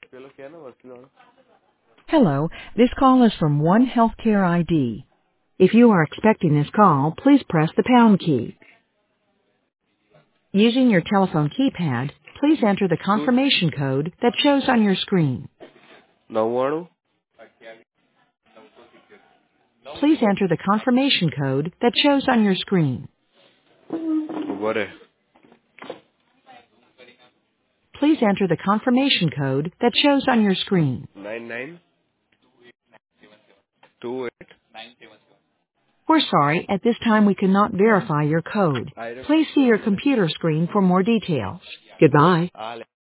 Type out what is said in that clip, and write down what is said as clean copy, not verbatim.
Hello, this call is from One Healthcare ID. If you are expecting this call, please press the pound key. Using your telephone keypad, please enter the confirmation code that shows on your screen. નવ્વાણું Please enter the confirmation code that shows on your screen. ઉભો રે Please enter the confirmation code that shows on your screen. 9928 We're sorry, at this time we cannot verify your code. Please see your computer screen for more details. Goodbye.